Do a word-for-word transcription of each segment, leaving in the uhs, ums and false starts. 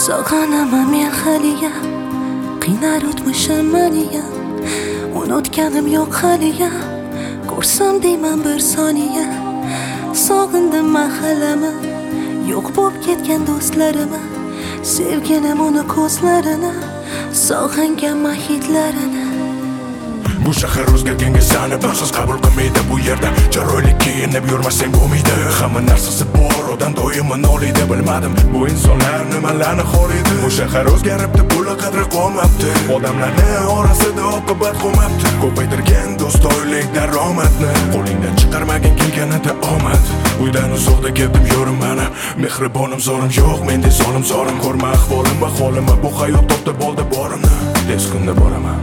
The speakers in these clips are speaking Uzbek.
Sog'anaman men haliyam, qiynar o'tmishim maniyam, unutganim yo'q haliyam. Ko'rsam deyman bir soniya, sog'indim mahallamni, yo'q bo'lib ketgan do'stlarimni. Sevganim uni ko'zlarini, sog'inganman hidlarini. Bu shahar o'zgarganga sani baxtsiz qabul qilmaydi. Bu yerda chiroyli kiyinib yurmasang bo'lmaydi. Hamma narsasi bor, odam doimo noliydi. Bilmadim bu insonlar nimalarni xohlaydi. Bu shahar o'zgaribdi, pul qadri qolmabdi. Odamlarni orasida oqibat qolmabdi. Ko'paytirgan do'stoylik daromadni, qo'lingdan chiqarmagin kelganida omad. Uydan uzoqda ketdim yorim mana, mehribonim zorim yo'q, menda zolim zorim. Ko'rma ahvolim va holimni, bu hayot topdi bo'ldi borimni. Tez kunda boraman.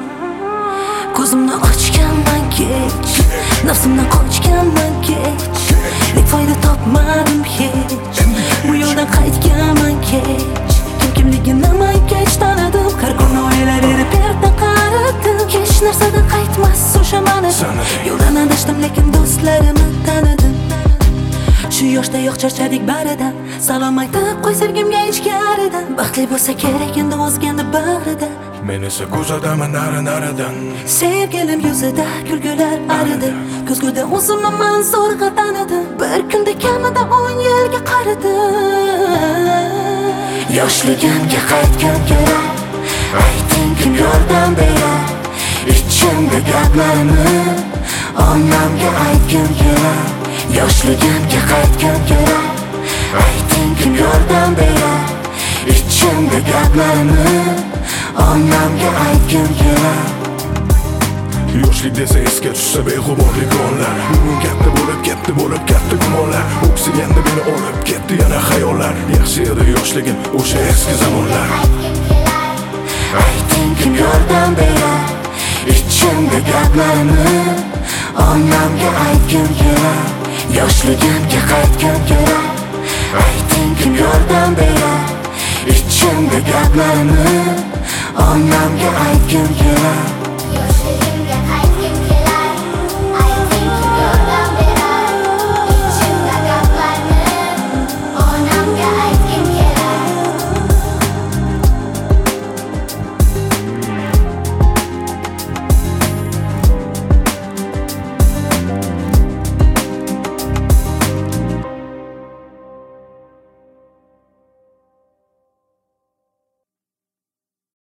Ko'zimni ochganman kech, nafsimdan qochganman kech. Nek foyda topmadim hech, bu yo'ldan qaytganman kech. Kim kimligini man kech tanidim, har kuni o'ylayverib erta qaradim. Hech narsadan qaytmas o'sha mani, yo'ldan adashdim lekin do'stlarimni tanidim. Shu yoshdayoq charchadik baridan, salom aytib qo'y sevgimga ichkaridan. Baxtli bo'lsa kerak endi o'zgandi barida. Men esa kuzataman nari-naridan. Sevgilim yuzida kulgular aridi, ko'zguda o'zimni man zo'rg'a tanidim. Bir kunda kamida o'n yilga qaridim. Yoshligimga qaytgim kerak, ayting kim yordam berar. Ichimda gaplarimni onamga aytgim kerak. Yoshligimga qaytgim kerak, ayting kim yordam berar. Ichimda gaplarimni onamga aytgim kerak. Yoshlik desa esga tushsa beg'uborlik onlar. Bugun katta bo'lib, katta bo'lib, katta gumonlar. O'ksiganda meni olib ketdi yana xayollar. Yaxshi edi yoshligim, o'sha eski zamonlar. Ayting kim yordam berar. Ichimda gaplarimni onamga aytgim kerak. Yoshligimga qaytgim kerak, ayting kim yordam berar. Ichimda gaplarimni onamga aytgim kerak.